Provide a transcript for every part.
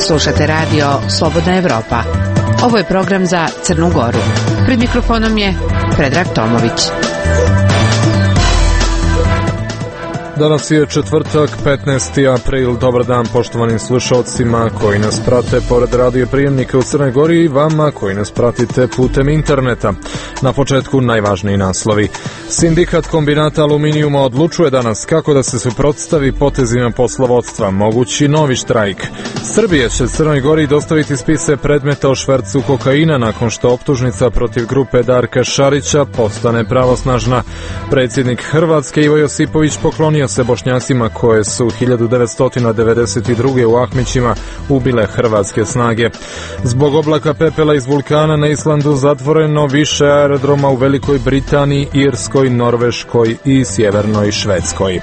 Slušate radio Slobodna Evropa. Ovo je program za Crnu Goru. Pred mikrofonom je Predrag Tomović. Danas je četvrtak, 15. april. Dobar dan poštovanim slušalcima koji nas prate pored radio prijemnika u Crnoj Gori i vama koji nas pratite putem interneta. Na početku najvažniji naslovi. Sindikat kombinata aluminijuma odlučuje danas kako da se suprotstavi potezima poslovodstva. Mogući novi štrajk. Srbija će Crnoj Gori dostaviti spise predmeta o švercu kokaina nakon što optužnica protiv grupe Darka Šarića postane pravosnažna. Predsjednik Hrvatske Ivo Josipović poklonio se Bošnjacima koje su 1992. u Ahmićima ubile hrvatske snage. Zbog oblaka pepela iz vulkana na Islandu zatvoreno više aerodroma u Velikoj Britaniji, Irskoj, Norveškoj i Sjevernoj Švedskoj.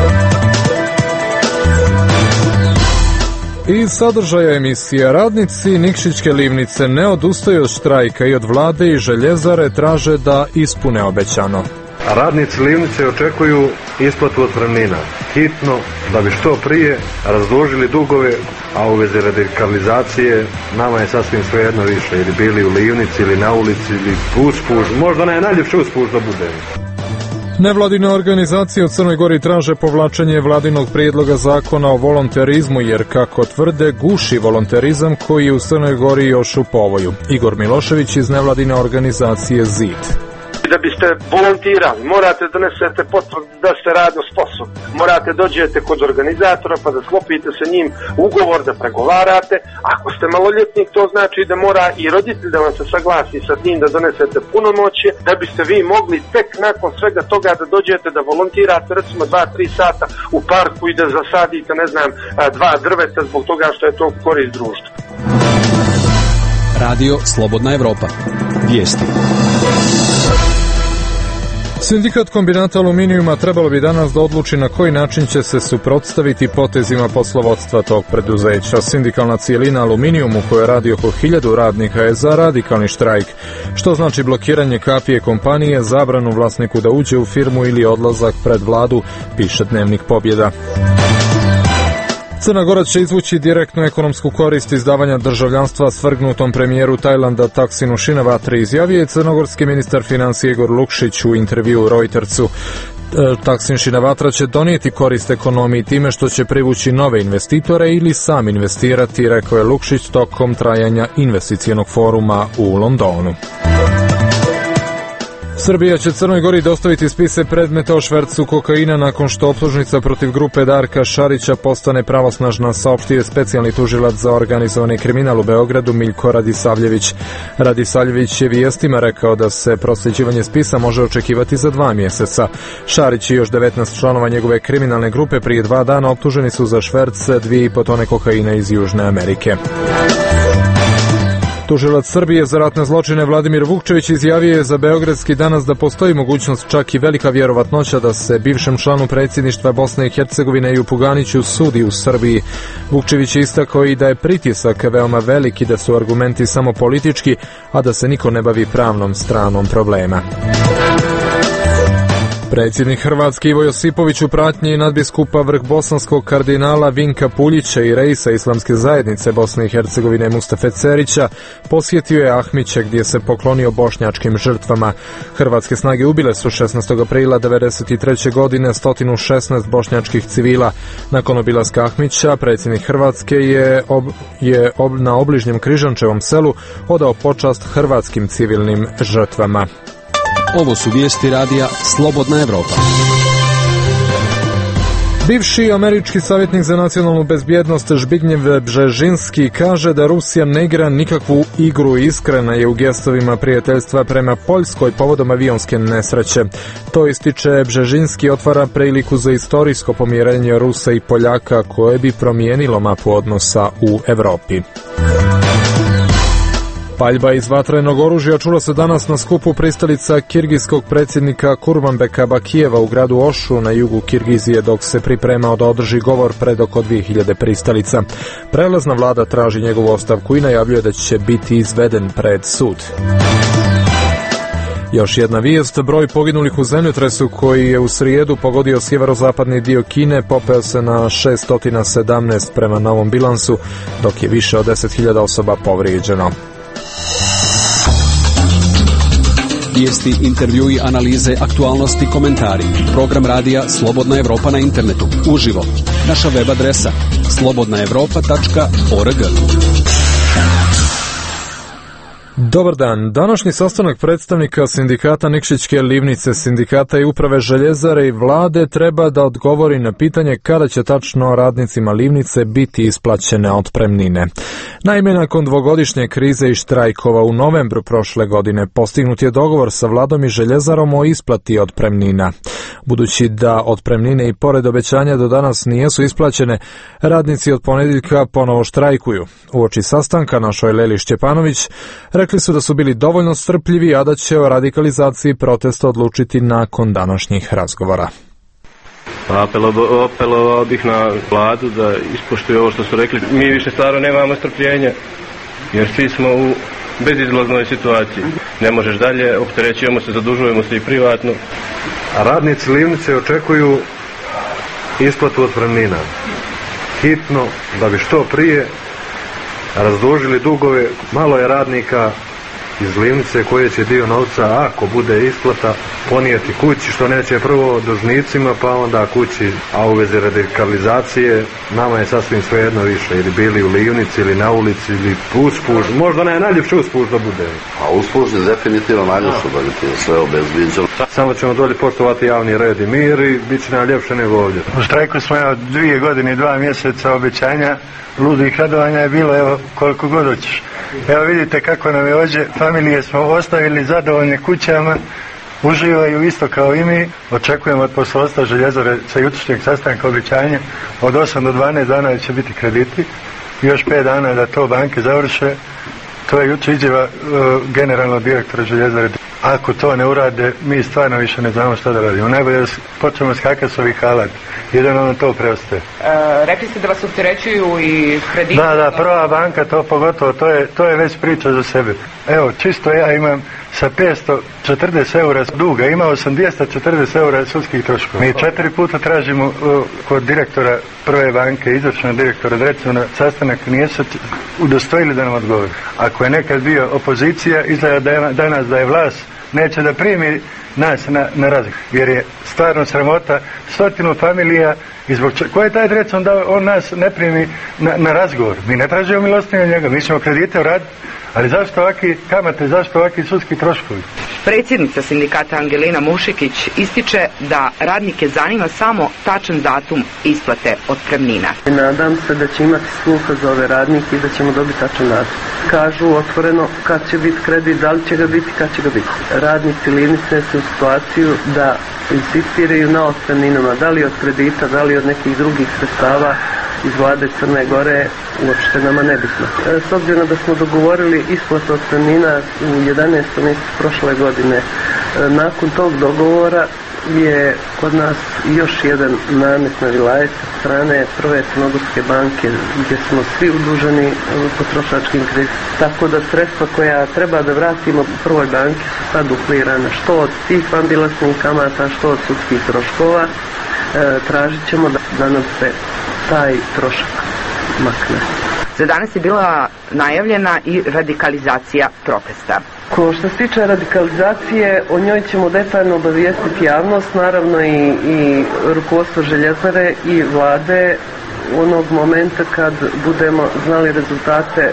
Iz sadržaja emisije: radnici Nikšićke livnice ne odustaju od štrajka i od vlade i željezare traže da ispune obećano. Radnici livnice očekuju isplatu otpremnina hitno da bi što prije razložili dugove, a u vezi radikalizacije nama je sasvim svejedno više, ili bili u livnici ili na ulici ili uspuž, možda najljepše uspuž da bude. Nevladine organizacije u Crnoj Gori traže povlačenje vladinog prijedloga zakona o volonterizmu jer, kako tvrde, guši volonterizam koji je u Crnoj Gori još u povoju. Igor Milošević iz nevladine organizacije ZID. Da biste volontirali, morate donesete potvrdu da ste radno sposobni. Morate dođete kod organizatora pa da sklopite sa njim ugovor, da pregovarate. Ako ste maloljetnik, to znači da mora i roditelj da vam se saglasi sa tim da donesete punomoćje, da biste vi mogli tek nakon svega toga da dođete da volontirate recimo 2-3 sata u parku i da zasadite, ne znam, 2 drveta zbog toga što je to korist društva. Radio Slobodna Evropa. Vijesti. Sindikat kombinata aluminijuma trebalo bi danas da odluči na koji način će se suprotstaviti potezima poslovodstva tog preduzeća. Sindikalna cijelina aluminijumu koja radi oko 1000 radnika je za radikalni štrajk, što znači blokiranje kapije kompanije, zabranu vlasniku da uđe u firmu ili odlazak pred vladu, piše Dnevnik Pobjeda. Crna Gora će izvući direktnu ekonomsku korist izdavanja državljanstva svrgnutom premijeru Tajlanda Taksinu Šinavatri, izjavio je crnogorski ministar financija Igor Lukšić u intervjuu Reutersu. Taksin Šinavatra će donijeti korist ekonomiji time što će privući nove investitore ili sam investirati, rekao je Lukšić tokom trajanja investicionog foruma u Londonu. Srbija će Crnoj Gori dostaviti spise predmeta o švercu kokaina nakon što optužnica protiv grupe Darka Šarića postane pravosnažna, saopštio je specijalni tužilac za organizovani kriminal u Beogradu Miljko Radisavljević. Radisavljević je vijestima rekao da se prosljeđivanje spisa može očekivati za 2 mjeseca. Šarić i još 19 članova njegove kriminalne grupe prije 2 dana optuženi su za šverc 2,5 tone kokaina iz Južne Amerike. Tužilac Srbije za ratne zločine Vladimir Vukčević izjavio je za Beogradski danas da postoji mogućnost, čak i velika vjerovatnoća, da se bivšem članu predsjedništva Bosne i Hercegovine Jupu Ganiću sudi u Srbiji. Vukčević je istakao i da je pritisak veoma velik i da su argumenti samo politički, a da se niko ne bavi pravnom stranom problema. Predsjednik Hrvatske Ivo Josipović u pratnji nadbiskupa vrhbosanskog kardinala Vinka Puljića i reisa Islamske zajednice Bosne i Hercegovine Mustafe Cerića posjetio je Ahmiće gdje se poklonio bošnjačkim žrtvama. Hrvatske snage ubile su 16. aprila 1993. godine 116 bošnjačkih civila. Nakon obilaska Ahmića, predsjednik Hrvatske je na obližnjem Križančevom selu odao počast hrvatskim civilnim žrtvama. Ovo su vijesti radija Slobodna Evropa. Bivši američki savjetnik za nacionalnu bezbjednost Zbignjev Bžežinski kaže da Rusija ne igra nikakvu igru, iskrena je u gestovima prijateljstva prema Poljskoj povodom avionske nesreće. To ističe Bžežinski, otvara priliku za istorijsko pomirenje Rusa i Poljaka koje bi promijenilo mapu odnosa u Europi. Paljba iz vatrenog oružja čula se danas na skupu pristalica kirgijskog predsjednika Kurmanbeka Bakijeva u gradu Ošu na jugu Kirgizije, dok se pripremao da održi govor pred oko 2000 pristalica. Prelazna vlada traži njegovu ostavku i najavljuje da će biti izveden pred sud. Još jedna vijest, broj poginulih u zemljotresu koji je u srijedu pogodio sjeverozapadni dio Kine popeo se na 617 prema novom bilansu, dok je više od 10.000 osoba povrijeđeno. Vijesti, intervjui, analize, aktualnosti, komentari. Program radija Slobodna Evropa na internetu. Uživo. Naša web adresa slobodnaevropa.org. Dobar dan. Današnji sastanak predstavnika sindikata Nikšićke livnice, sindikata i uprave željezare i vlade treba da odgovori na pitanje kada će tačno radnicima livnice biti isplaćene otpremnine. Naime, nakon dvogodišnje krize i štrajkova u novembru prošle godine postignut je dogovor sa vladom i željezarom o isplati otpremnina. Budući da otpremnine i pored obećanja do danas nijesu isplaćene, radnici od ponedjeljka ponovo štrajkuju. Uoči sastanka našoj Leli Šćepanović rekli su da su bili dovoljno strpljivi, a da će o radikalizaciji protesta odlučiti nakon današnjih razgovora. Apelovao bih na vladu da ispoštuje ovo što su rekli. Mi više stvarno nemamo strpljenja, jer svi smo u bezizlaznoj situaciji. Ne možeš dalje, opterećujemo se, zadužujemo se i privatno. A radnici livnice očekuju isplatu otpremnina. Hitno, da bi što prije razdužili dugove. Malo je radnika iz livnice koje će dio novca, ako bude isplata, ponijeti kući, što neće prvo dužnicima, pa onda kući. A u vezi radikalizacije nama je sasvim svejedno više, ili bili u livnici, ili na ulici, ili uspuž. Možda najljepši uspuž da bude. A uspuž je definitivno najljepše, da je sve obezbiđeno. Samo ćemo dolje poštovati javni red i mir i bit će najljepše nego ovdje. U štrajku smo 2 godine i 2 mjeseca obećanja, ludih radovanja je bilo, evo koliko god hoćeš. Evo vidite kako nam je ovdje, familije smo ostavili zadovoljne kućama, uživaju isto kao i mi. Očekujemo od poslovodstva željezare sa jutrošnjeg sastanka obećanja od 8 do 12 dana će biti krediti, još 5 dana da to banke završe. To je jučer izjava generalnog direktora željezare. Ako to ne urade, mi stvarno više ne znamo šta da radimo. Najbolje da počnemo skakati s ovih halat. Jedino nam to preostaje. Rekli ste da vas opterećuju i krediti? Da, prva banka, to pogotovo, to je već priča za sebe. Evo, čisto ja imam sa 540 eura duga, imao sam 240 eura sudskih troškova. Mi 4 puta tražimo kod direktora prve banke, izvršnog direktora, recimo na sastanak, nije se udostojili da nam odgovori. Ako je nekad bio opozicija, izgleda danas da je vlast, neće da primi nas na razgovor. Jer je stvarno sramota 100 familija i zbog ko je taj recimo da on nas ne primi na razgovor. Mi ne tražimo milostinju njega, mi ćemo kredite uraditi, ali zašto ovakvi kamate, zašto ovakvi sudski troškovi? Predsjednica sindikata Angelina Mušikić ističe da radnike zanima samo tačan datum isplate otpremnina. Nadam se da će imati sluha za ove radnike i da ćemo dobiti tačan datum. Kažu otvoreno kad će biti kredit, da li će ga biti, kad će ga biti. Radnici livnice su u situaciju da insistiraju na otpremninama, da li od kredita, da li od nekih drugih sredstava iz vlade Crne Gore, uopšte nama nebitno. S obzirom da smo dogovorili isplatu otpremnina u 11. mjesecu prošle godine, nakon tog dogovora je kod nas još jedan namet na vilajet od strane prve Crnogorske banke, gdje smo svi uduženi potrošačkim kreditima. Tako da sredstva koja treba da vratimo prvoj banki su sad uklirana, što od tih vanbilansnih kamata, što od sudskih troškova. Tražit ćemo da nam se taj trošak makne. Za danas je bila najavljena i radikalizacija protesta. Što se tiče radikalizacije, o njoj ćemo detaljno obavijestiti javnost, naravno i rukovodstvo željezare i vlade onog momenta kad budemo znali rezultate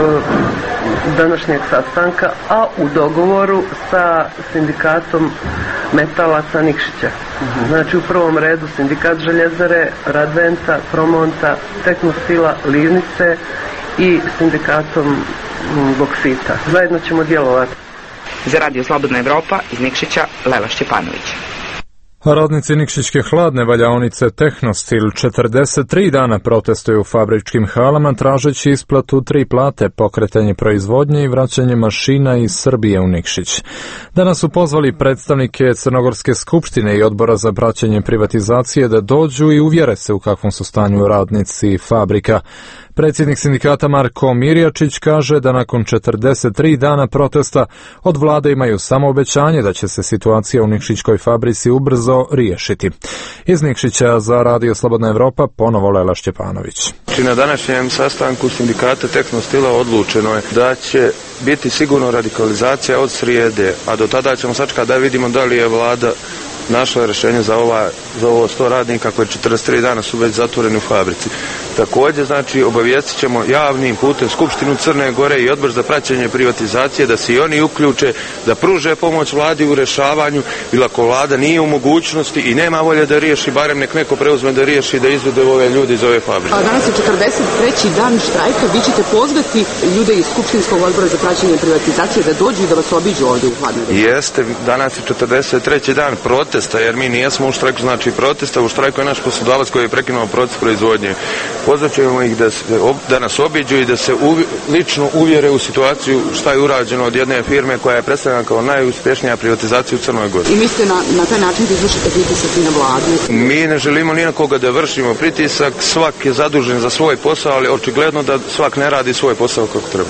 današnjeg sastanka, a u dogovoru sa sindikatom metalaca Nikšića. Znači u prvom redu sindikat željezare, Radventa, Promonta, Tehnostila, Livnice i sindikatom Boksita. Zajedno ćemo djelovati. Za Radio Slobodna Evropa iz Nikšića, Lela Šćepanović. Radnici Nikšićke hladne valjaonice Tehnostil 43 dana protestuju u fabričkim halama tražeći isplatu 3 plate, pokretanje proizvodnje i vraćanje mašina iz Srbije u Nikšić. Danas su pozvali predstavnike Crnogorske skupštine i odbora za praćenje privatizacije da dođu i uvjere se u kakvom su stanju radnici fabrika. Predsjednik sindikata Marko Mirjačić kaže da nakon 43 dana protesta od vlade imaju samo obećanje da će se situacija u Nikšićkoj fabrici ubrzo riješiti. Iz Nikšića za Radio Slobodna Evropa ponovo Lela Šćepanović. Na današnjem sastanku sindikata Tehnostila odlučeno je da će biti sigurno radikalizacija od srijede, a do tada ćemo sačekati da vidimo da li je vlada našla rješenje za ovo 100 radnika koji 43 dana su već zatvoreni u fabrici. Također, znači, obavijestit ćemo javnim putem Skupštinu Crne Gore i Odbor za praćenje privatizacije da se i oni uključe, da pruže pomoć vladi u rješavanju, ili ako vlada nije u mogućnosti i nema volje da riješi, barem nek neko preuzme da riješi, da izvede ove ljudi iz ove fabrike. Danas je 43. dan štrajka, vi ćete pozvati ljude iz Skupštinskog odbora za praćenje privatizacije da dođu i da vas obiđu ovdje u Hladnoj. Jeste, danas je 43. dan protesta, jer mi nijesmo u štrajku, znači protesta, u štrajku je naš poslodavac koji je prekinuo proces proizvodnje. Pozvaćemo ih da nas obiđu i da se lično uvjere u situaciju šta je urađeno od jedne firme koja je predstavljena kao najuspješnija privatizacija u Crnoj Gori. I mislite na taj način da izvršite pritisak i na vladu? Mi ne želimo ni na koga da vršimo pritisak, svak je zadužen za svoj posao, ali očigledno da svak ne radi svoj posao kako treba.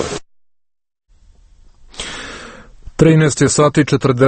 13 sati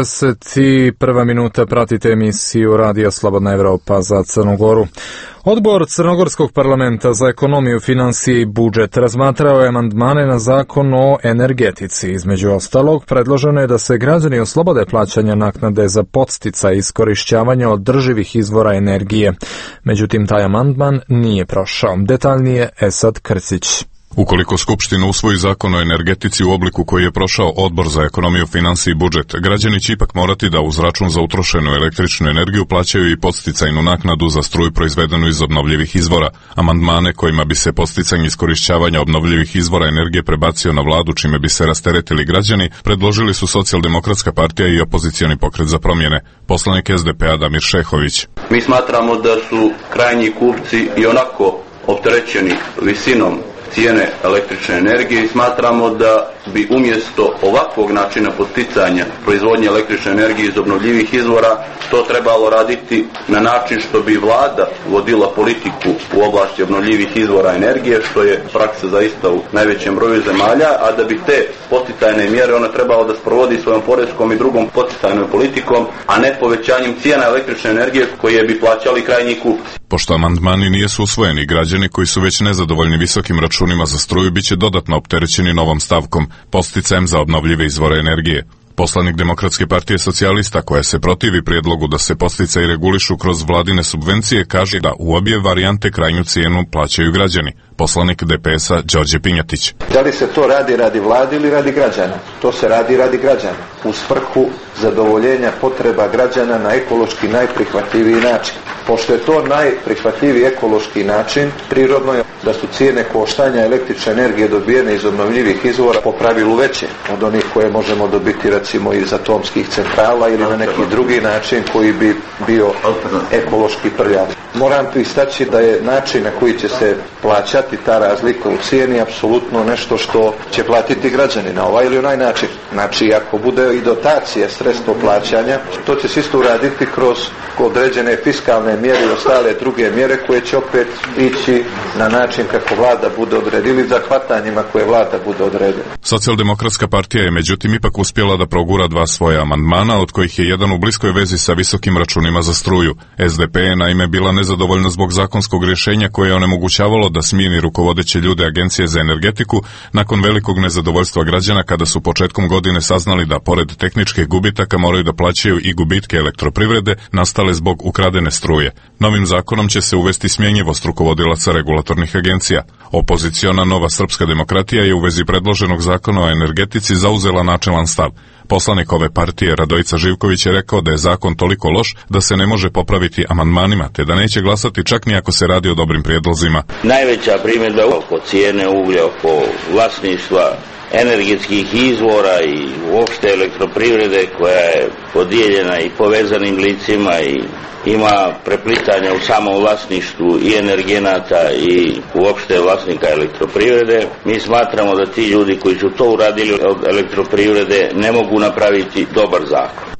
41 minuta, pratite emisiju Radija Slobodna Evropa za Crnu Goru. Odbor Crnogorskog parlamenta za ekonomiju, financije i budžet razmatrao je amandmane na zakon o energetici. Između ostalog, predloženo je da se građani oslobode plaćanja naknade za podsticaj iskorišćavanja održivih izvora energije. Međutim, taj amandman nije prošao. Detaljnije Esad Krcić. Ukoliko Skupština usvoji zakon o energetici u obliku koji je prošao Odbor za ekonomiju, financije i budžet, građani će ipak morati da uz račun za utrošenu električnu energiju plaćaju i podsticajnu naknadu za struju proizvedenu iz obnovljivih izvora. Amandmane kojima bi se podsticanje iskorišćavanja obnovljivih izvora energije prebacio na vladu čime bi se rasteretili građani, predložili su Socijaldemokratska partija i opozicioni pokret za promjene. Poslanik SDP-a Damir Šehović. Mi smatramo da su krajnji kupci i onako opterećeni visinom cijene električne energije i smatramo da bi umjesto ovakvog načina podsticanja proizvodnje električne energije iz obnovljivih izvora to trebalo raditi na način što bi vlada vodila politiku u oblasti obnovljivih izvora energije, što je praksa zaista u najvećem broju zemalja, a da bi te podsticajne mjere ona trebala da sprovodi svojom poreskom i drugom podsticajnom politikom, a ne povećanjem cijena električne energije koje bi plaćali krajnji kupci. Pošto amandmani nisu usvojeni, građani koji su već nezadovoljni visokim računima za struju biće dodatno opterećeni novom stavkom, podsticajem za obnovljive izvore energije. Poslanik Demokratske partije socijalista, koja se protivi prijedlogu da se podsticaji regulišu kroz vladine subvencije, kaže da u obje varijante krajnju cijenu plaćaju građani. Poslanik DPS-a Đorđe Pinjatić. Da li se to radi radi vlade ili radi građana? To se radi radi građana, u svrhu zadovoljenja potreba građana na ekološki najprihvatljiviji način. Pošto je to najprihvatljiviji ekološki način, prirodno je da su cijene koštanja električne energije dobijene iz obnovljivih izvora po pravilu veće od onih koje možemo dobiti recimo iz atomskih centrala ili na neki drugi način koji bi bio ekološki prljav. Moram istaći da je način na koji će se plaćati ta razlika u cijeni apsolutno nešto što će platiti građani na ovaj ili onaj način. Znači, ako bude i dotacija sredstvo plaćanja, to će se isto uraditi kroz određene fiskalne mjere i ostale druge mjere koje će opet ići na način kako vlada bude odredila, za hvatanjima koje vlada bude odredila. Socijaldemokratska partija je međutim ipak uspjela da progura dva svoja amandmana, od kojih je jedan u bliskoj vezi sa visokim računima za struju. SDP je naime bila nezadovoljna zbog zakonskog rješenja koje je onemogućavalo da smijeni rukovodeće ljude Agencije za energetiku nakon velikog nezadovoljstva građana kada su početkom godine saznali da pored tehničkih gubitaka moraju da plaćaju i gubitke elektroprivrede nastale zbog ukradene struje. Novim zakonom će se uvesti smjenjivost rukovodilaca regulatornih agencija. Opoziciona Nova srpska demokratija je u vezi predloženog zakona o energetici zauzela načelan stav. Poslanik ove partije Radojica Živković je rekao da je zakon toliko loš da se ne može popraviti amandmanima, te da neće glasati čak ni ako se radi o dobrim prijedlozima. Najveća primjedba oko cijene uglja, oko vlasništva energetskih izvora i uopšte elektroprivrede koja je podijeljena i povezanim licima i ima preplitanja u samom vlasništvu i energenata i uopšte vlasnika elektroprivrede. Mi smatramo da ti ljudi koji su to uradili od elektroprivrede ne mogu napraviti dobar zakon.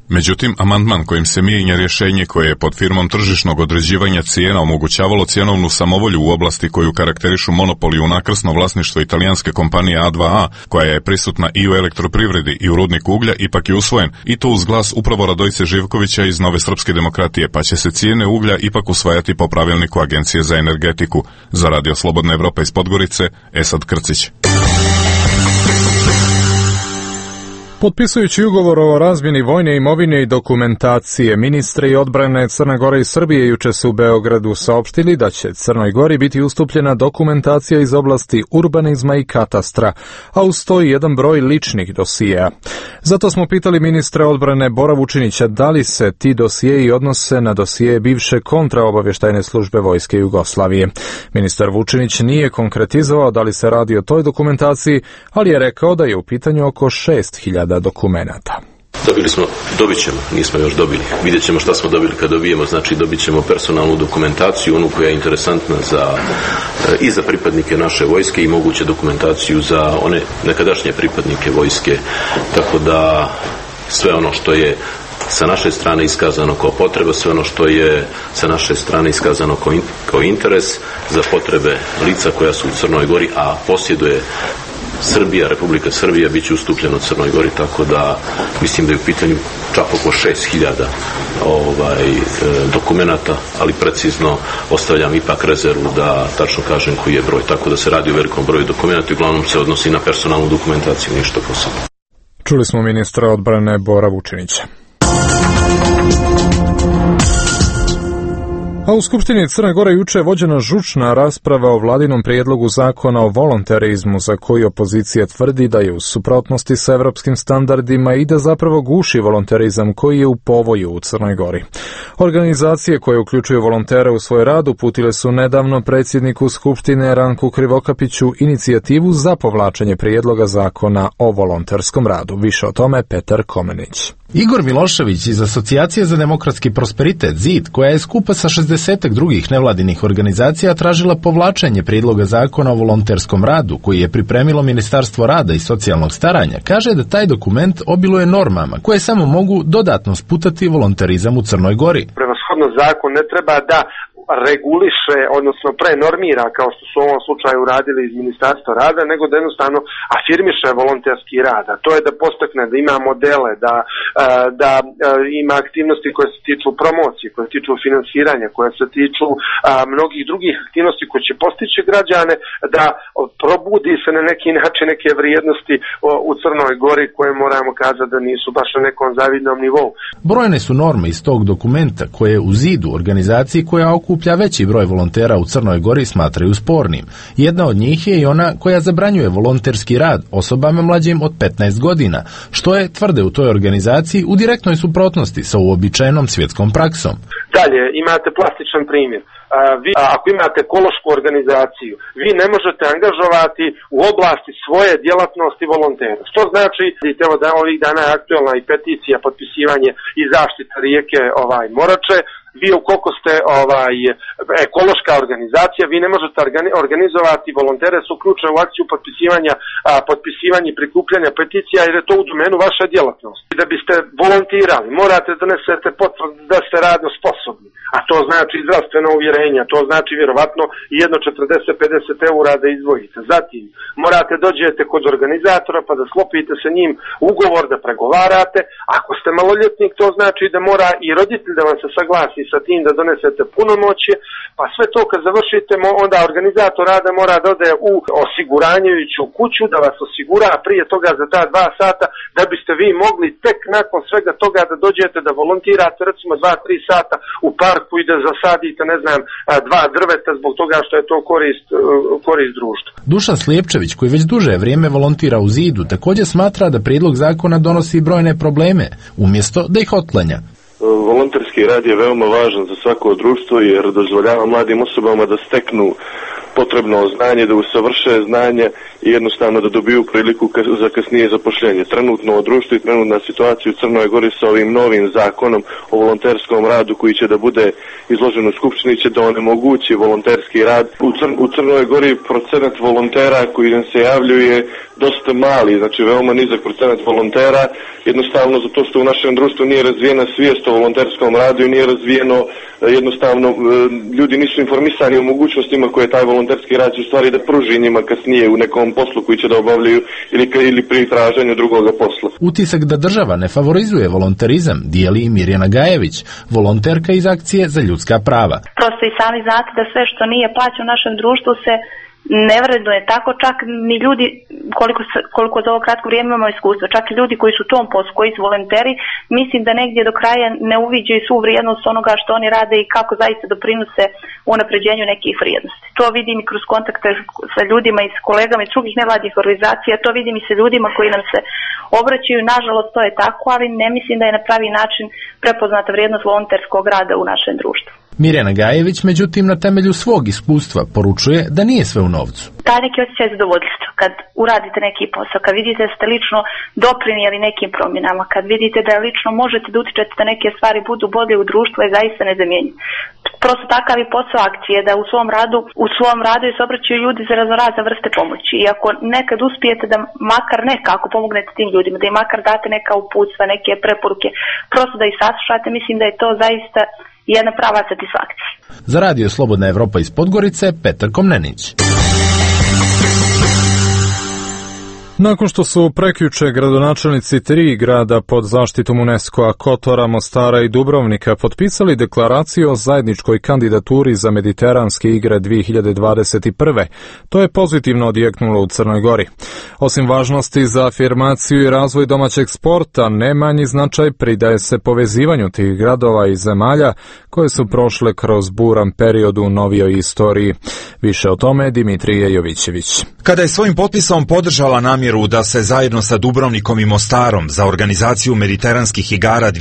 Međutim, amandman kojim se mijenja rješenje koje je pod firmom tržišnog određivanja cijena omogućavalo cjenovnu samovolju u oblasti koju karakterišu monopoli u nakrsno vlasništvo italijanske kompanije A2A, koja je prisutna i u elektroprivredi i u rudniku uglja, ipak je usvojen, i to uz glas upravo Radojice Živkovića iz Nove srpske demokratije, pa će se cijene uglja ipak usvajati po pravilniku Agencije za energetiku. Za Radio Slobodna Evropa iz Podgorice, Esad Krcić. Potpisujući ugovor o razmjeni vojne imovine i dokumentacije, ministri odbrane Crne Gore i Srbije juče su u Beogradu saopštili da će Crnoj Gori biti ustupljena dokumentacija iz oblasti urbanizma i katastra, a uz to i jedan broj ličnih dosijeja. Zato smo pitali ministra odbrane Bora Vučinića da li se ti dosijeji odnose na dosije bivše kontraobavještajne službe Vojske Jugoslavije. Ministar Vučinić nije konkretizovao da li se radi o toj dokumentaciji, ali je rekao da je u pitanju oko 6.000 dokumenata. Dobit ćemo, nismo još dobili. Vidjet ćemo šta smo dobili kad dobijemo, znači dobit ćemo personalnu dokumentaciju, onu koja je interesantna i za pripadnike naše vojske i moguće dokumentaciju za one nekadašnje pripadnike vojske, tako da sve ono što je sa naše strane iskazano kao potreba, sve ono što je sa naše strane iskazano kao interes za potrebe lica koja su u Crnoj Gori, a posjeduje Srbija, Republika Srbija, bit će ustupljeno Crnoj Gori, tako da mislim da je u pitanju čak oko 6.000 dokumenata, ali precizno ostavljam ipak rezervu da tačno kažem koji je broj, tako da se radi o velikom broju dokumenata i uglavnom se odnosi na personalnu dokumentaciju, ništa posebno. Čuli smo ministra odbrane Bora Vučinića. A u Skupštini Crne Gore juče je vođena žučna rasprava o vladinom prijedlogu zakona o volonterizmu, za koji opozicija tvrdi da je u suprotnosti sa evropskim standardima i da zapravo guši volonterizam koji je u povoju u Crnoj Gori. Organizacije koje uključuju volontere u svoj rad uputile su nedavno predsjedniku Skupštine Ranku Krivokapiću inicijativu za povlačenje prijedloga zakona o volonterskom radu. Više o tome Petar Komenić. Igor Milošević iz Asocijacije za demokratski prosperitet ZID, koja je skupa sa 60 drugih nevladinih organizacija tražila povlačenje prijedloga zakona o volonterskom radu koji je pripremilo Ministarstvo rada i socijalnog staranja, kaže da taj dokument obiluje normama koje samo mogu dodatno sputati volonterizam u Crnoj Gori. Prevashodno zakon ne treba da reguliše, odnosno prenormira, kao što su u ovom slučaju radili iz Ministarstva rada, nego da jednostavno afirmiše volonterski rad. A to je da postakne, da ima modele, da ima aktivnosti koje se tiču promocije, koje se tiču finansiranja, koje se tiču mnogih drugih aktivnosti koje će postići građane, da probudi se na neki način neke vrijednosti u Crnoj Gori koje moramo kazati da nisu baš na nekom zavidnom nivou. Brojne su norme iz tog dokumenta koje u ZID-u, organizaciji koja okuplja veći broj volontera u Crnoj Gori, smatraju spornim. Jedna od njih je i ona koja zabranjuje volonterski rad osobama mlađim od 15 godina, što je, tvrde u toj organizaciji, u direktnoj suprotnosti sa uobičajenom svjetskom praksom. Dalje, imate plastičan primjer. Vi, ako imate ekološku organizaciju, vi ne možete angažovati u oblasti svoje djelatnosti volontera. Što znači, evo da ovih dana je aktualna i peticija, potpisivanje i zaštita rijeke Morače. Vi ukoliko ste ekološka organizacija, vi ne možete organizovati volontere su uključene u akciju potpisivanja i prikupljanja peticija, jer je to u domenu vaše djelatnosti. Da biste volontirali, morate donesete potvrdu da ste radno sposobni, a to znači zdravstveno uvjerenje, to znači vjerovatno jedno 40-50 eura da izdvojite. Zatim, morate dođete kod organizatora pa da sklopite sa njim ugovor, da pregovarate. Ako ste maloljetnik, to znači da mora i roditelj da vam se saglasi sa tim da donesete punomoćje, pa sve to kad završite, onda organizator rada mora da ode u osiguranjujuću kuću da vas osigura prije toga za ta 2 sata, da biste vi mogli tek nakon svega toga da dođete da volontirate recimo 2-3 sata u parku i da zasadite 2 drveta zbog toga što je to korist društva. Dušan Slijepčević, koji već duže vrijeme volontira u ZID-u, također smatra da prijedlog zakona donosi brojne probleme, umjesto da ih otklanja. Volonterski rad je veoma važan za svako društvo jer dozvoljava mladim osobama da steknu potrebno znanje, da usavrše znanje i jednostavno da dobiju priliku za kasnije zapošljenje. Trenutno u društvu i trenutna situacija u Crnoj Gori sa ovim novim zakonom o volonterskom radu koji će da bude izložen u Skupštini će da onemogući volonterski rad. U Crnoj Gori procenat volontera koji nam se javljaju je dosta mali, znači veoma nizak procenat volontera, jednostavno zato što u našem društvu nije razvijena svijest o volonterskom radu i nije razvijeno, jednostavno ljudi nisu informisani o mogućnostima koje taj volonterski rad će u stvari da pruži njima kasnije u nekom poslu koji će da obavljaju ili pri traženju drugoga posla. Utisak da država ne favorizuje volonterizam dijeli i Mirjana Gajević, volonterka iz akcije za ljudska prava. Prosto i sami znate da sve što nije plaćeno u našem društvu se ne vrednuje tako, čak ni ljudi, koliko za ovo kratko vrijeme imamo iskustva, čak i ljudi koji su u tom poslu, koji su volonteri, mislim da negdje do kraja ne uviđaju svu vrijednost onoga što oni rade i kako zaista doprinose unapređenju nekih vrijednosti. To vidim i kroz kontakte sa ljudima i s kolegama iz drugih nevladnih organizacija, to vidim i sa ljudima koji nam se obraćaju, nažalost to je tako, ali ne mislim da je na pravi način prepoznata vrijednost volonterskog rada u našem društvu. Mirjana Gajević, međutim, na temelju svog iskustva poručuje da nije sve u novcu. Taj neki osjećaj zadovoljstva, kad uradite neki posao, kad vidite da ste lično doprinijeli nekim promjenama, kad vidite da lično možete da utičete da neke stvari budu bolje u društvu, je zaista nezamjenjiv. Prosto takav je posao akcije, da u svom radu se obraćaju ljudi za raznorazne vrste pomoći. I ako nekad uspijete da makar nekako pomognete tim ljudima, da im makar date neka uputstva, neke preporuke, prosto da ih saslušate, mislim da je to zaista jedna prava satisfakcija. Za Radio Slobodna Evropa iz Podgorice, Petar Komnenić. Nakon što su prekjuče gradonačelnici 3 grada pod zaštitom UNESCO-a, Kotora, Mostara i Dubrovnika potpisali deklaraciju o zajedničkoj kandidaturi za Mediteranske igre 2021. To je pozitivno odjeknulo u Crnoj Gori. Osim važnosti za afirmaciju i razvoj domaćeg sporta, nemanji značaj pridaje se povezivanju tih gradova i zemalja koje su prošle kroz buran period u novijoj istoriji. Više o tome Dimitrije Jovićević. Kada je svojim potpisom podržala namjeru da se zajedno sa Dubrovnikom i Mostarom za organizaciju Mediteranskih igara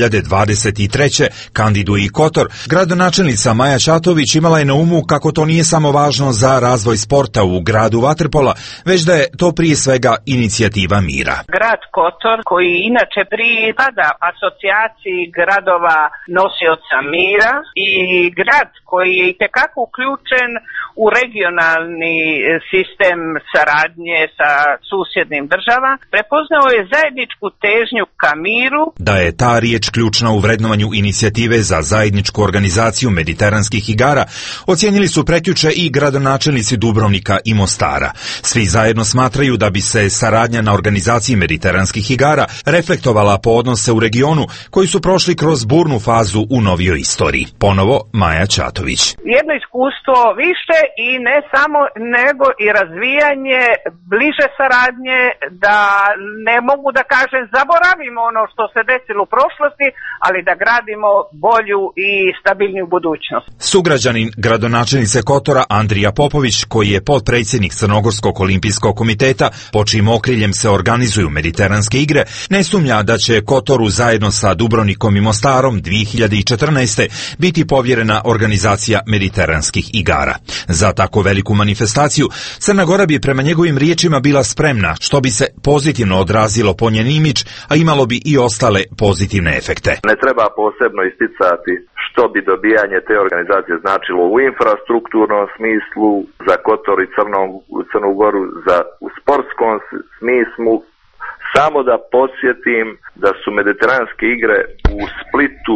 2023. kandiduje i Kotor, gradonačelnica Maja Ćatović imala je na umu kako to nije samo važno za razvoj sporta u gradu vaterpola, već da je to prije svega inicijativa mira. Grad Kotor, koji inače pripada asocijaciji gradova nosioca mira i grad koji je itekako uključen u regionalni sistem saradnje sa susjednim državama, prepoznao je zajedničku težnju ka miru. Da je ta riječ ključna u vrednovanju inicijative za zajedničku organizaciju Mediteranskih igara, ocijenili su prekjuče i gradonačelnici Dubrovnika i Mostara. Svi zajedno smatraju da bi se saradnja na organizaciji Mediteranskih igara reflektovala po odnose u regionu koji su prošli kroz burnu fazu u novijoj istoriji. Ponovo Maja Ćatović. Jedno iskustvo više i ne samo nego i razvijanje bliže saradnje, da ne mogu da kažem zaboravimo ono što se desilo u prošlosti, ali da gradimo bolju i stabilniju budućnost. Sugrađanin gradonačelnice Kotora Andrija Popović, koji je potpredsjednik Crnogorskog olimpijskog komiteta, po čijim okriljem se organizuju Mediteranske igre, ne sumnja da će Kotoru zajedno sa Dubrovnikom i Mostarom 2014. biti povjerena organizacija Mediteranskih igara. Za tako veliku manifestaciju Crna Gora bi prema njegovim riječima bila spremna, što bi se pozitivno odrazilo po njen imidž, a imalo bi i ostale pozitivne efekte. Ne treba posebno isticati što bi dobijanje te organizacije značilo u infrastrukturnom smislu za Kotor i Crnu Goru, u sportskom smislu. Samo da podsjetim da su Mediteranske igre u Splitu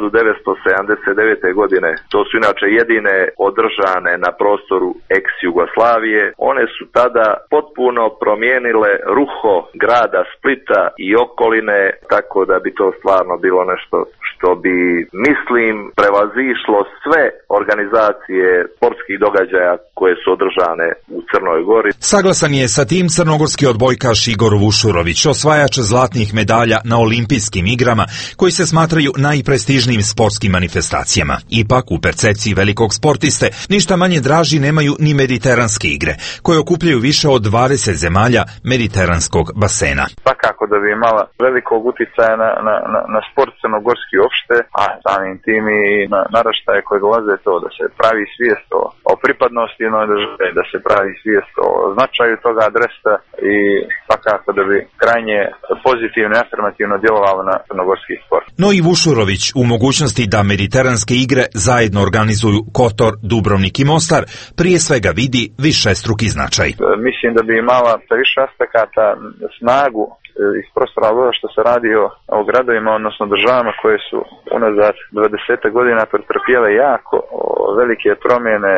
1979. godine, to su inače jedine održane na prostoru ex-Jugoslavije, one su tada potpuno promijenile ruho grada Splita i okoline, tako da bi to stvarno bilo nešto što bi, mislim, prevazišlo sve organizacije sportskih događaja koje su održane u Crnoj Gori. Saglasan je sa tim crnogorski odbojkaš Igor Vušurović, osvajač zlatnih medalja na olimpijskim igrama, koji se smatraju najprestižnijim sportskim manifestacijama. Ipak, u percepciji velikog sportiste, ništa manje draži nemaju ni Mediteranske igre, koje okupljaju više od 20 zemalja mediteranskog basena. Svakako da bi imala velikog uticaja na sport crnogorski opšte, a samim tim i naraštaje koje dolaze to da se pravi svijest o pripadnosti jednoj države, da se pravi svijest o značaju toga adresa i svakako da bi krajnje pozitivno i afirmativno djelovalo na crnogorski sport. No i Vušurović u mogućnosti da mediteranske igre zajedno organizuju Kotor, Dubrovnik i Mostar prije svega vidi višestruki značaj. Mislim da bi imala sa više aspekata snagu iz prostora što se radi o gradovima, odnosno državama koje su unazad 20 godina pretrpjele jako velike promjene,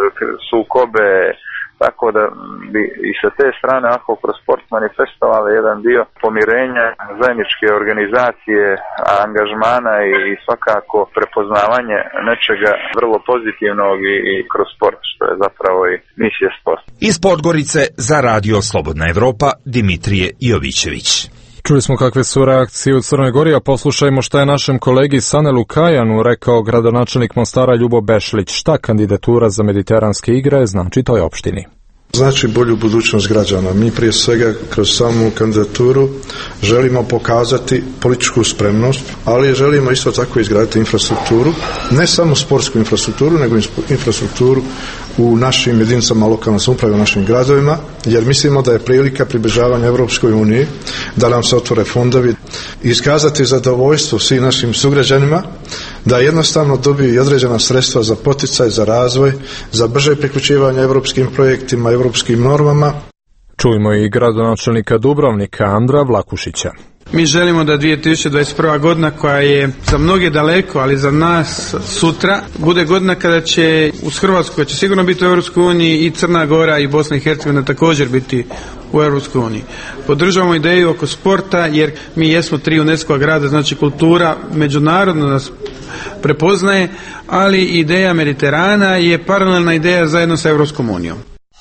sukobe, tako da bi i sa te strane ako kroz sport manifestovali jedan dio pomirenja, zajedničke organizacije, angažmana i svakako prepoznavanje nečega vrlo pozitivnog i kroz sport, što je zapravo i misija sporta. Iz Podgorice za Radio Slobodna Evropa, Dimitrije Jovićević. Čuli smo kakve su reakcije u Crnoj Gori, a poslušajmo šta je našem kolegi Sanelu Kajanu rekao gradonačelnik Mostara Ljubo Bešlić. Šta kandidatura za mediteranske igre znači toj opštini? Znači bolju budućnost građana. Mi prije svega kroz samu kandidaturu želimo pokazati političku spremnost, ali želimo isto tako izgraditi infrastrukturu, ne samo sportsku infrastrukturu, nego infrastrukturu u našim jedinicama lokalne samouprave, u našim gradovima, jer mislimo da je prilika približavanja Europskoj uniji, da nam se otvore fondovi, iskazati zadovoljstvo svim našim sugrađanima, da jednostavno dobiju i određena sredstva za poticaj, za razvoj, za brže priključivanje europskim projektima, europskim normama. Čujmo i gradonačelnika Dubrovnika Andra Vlakušića. Mi želimo da 2021. godina, koja je za mnoge daleko, ali za nas sutra, bude godina kada će uz Hrvatsku, koja će sigurno biti u Europskoj uniji, i Crna Gora i Bosna i Hercegovina također biti u Europskoj uniji. Podržavamo ideju oko sporta jer mi jesmo 3 UNESCO grada, znači kultura međunarodno nas prepoznaje, ali ideja Mediterana je paralelna ideja zajedno sa Europskom unijom.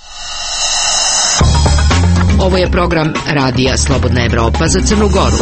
Ovo je program Radija Slobodna Evropa za Crnu Goru.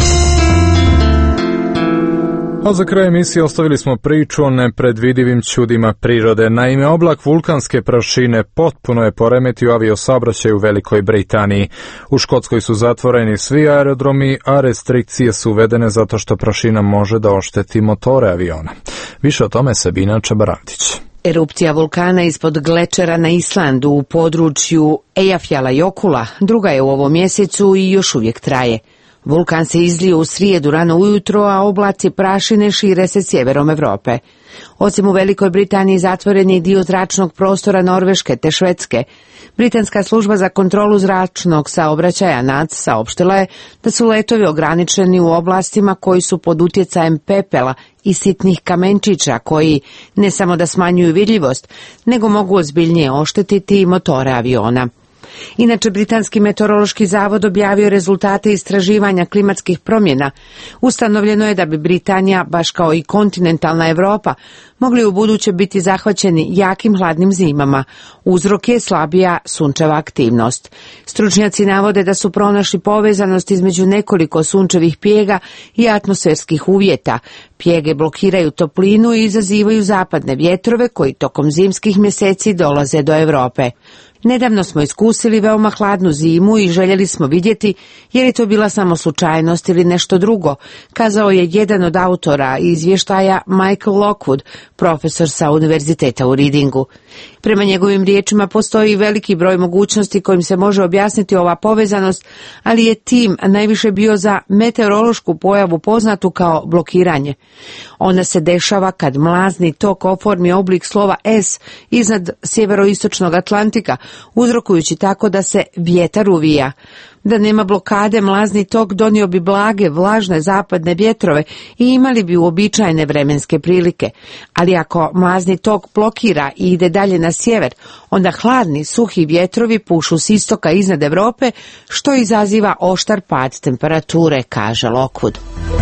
A za kraj emisije ostavili smo priču o nepredvidivim čudima prirode. Naime, oblak vulkanske prašine potpuno je poremetio aviosaobraćaj u Velikoj Britaniji. U Škotskoj su zatvoreni svi aerodromi, a restrikcije su uvedene zato što prašina može da ošteti motore aviona. Više o tome Sabina Čabarantić. Erupcija vulkana ispod glečera na Islandu u području Eyjafjallajökulla druga je u ovom mjesecu i još uvijek traje. Vulkan se izlio u srijedu rano ujutro, a oblaci prašine šire se sjeverom Europe. Osim u Velikoj Britaniji zatvoren je dio zračnog prostora Norveške te Švedske. Britanska služba za kontrolu zračnog saobraćaja NAC saopštila je da su letovi ograničeni u oblastima koji su pod utjecajem pepela i sitnih kamenčića koji ne samo da smanjuju vidljivost, nego mogu ozbiljnije oštetiti i motore aviona. Inače, Britanski meteorološki zavod objavio rezultate istraživanja klimatskih promjena. Ustanovljeno je da bi Britanija, baš kao i kontinentalna Europa, mogli u buduće biti zahvaćeni jakim hladnim zimama. Uzrok je slabija sunčeva aktivnost. Stručnjaci navode da su pronašli povezanost između nekoliko sunčevih pjega i atmosferskih uvjeta. Pjege blokiraju toplinu i izazivaju zapadne vjetrove koji tokom zimskih mjeseci dolaze do Europe. Nedavno smo iskusili veoma hladnu zimu i željeli smo vidjeti je li to bila samo slučajnost ili nešto drugo, kazao je jedan od autora izvještaja Michael Lockwood, profesor sa univerziteta u Readingu. Prema njegovim riječima postoji veliki broj mogućnosti kojim se može objasniti ova povezanost, ali je tim najviše bio za meteorološku pojavu poznatu kao blokiranje. Ona se dešava kad mlazni tok oformi oblik slova S iznad sjeveroistočnog Atlantika, uzrokujući tako da se vjetar uvija. Da nema blokade, mlazni tok donio bi blage, vlažne zapadne vjetrove i imali bi uobičajene vremenske prilike. Ali ako mlazni tok blokira i ide dalje na sjever, onda hladni, suhi vjetrovi pušu s istoka iznad Europe, što izaziva oštar pad temperature, kaže Lockwood.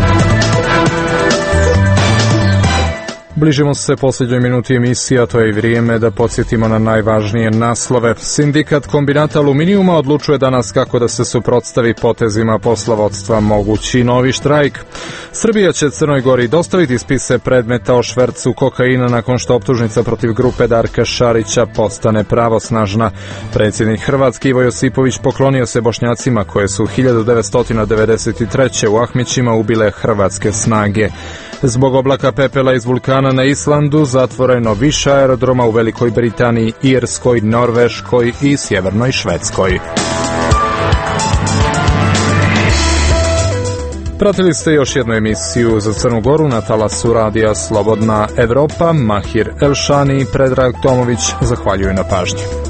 Bližimo se posljednjoj minuti emisije, a to je i vrijeme da podsjetimo na najvažnije naslove. Sindikat kombinata aluminijuma odlučuje danas kako da se suprotstavi potezima poslovodstva mogući novi štrajk. Srbija će Crnoj Gori dostaviti spise predmeta o švercu kokaina nakon što optužnica protiv grupe Darka Šarića postane pravosnažna. Predsjednik Hrvatske Ivo Josipović poklonio se Bošnjacima koje su 1993. u Ahmićima ubile hrvatske snage. Zbog oblaka pepela iz vulkana na Islandu zatvoreno više aerodroma u Velikoj Britaniji, Irskoj, Norveškoj i Sjevernoj Švedskoj. Pratili ste još jednu emisiju za Crnu Goru na talasu radija Slobodna Evropa. Mahir Elšani i Predrag Tomović zahvaljuju na pažnji.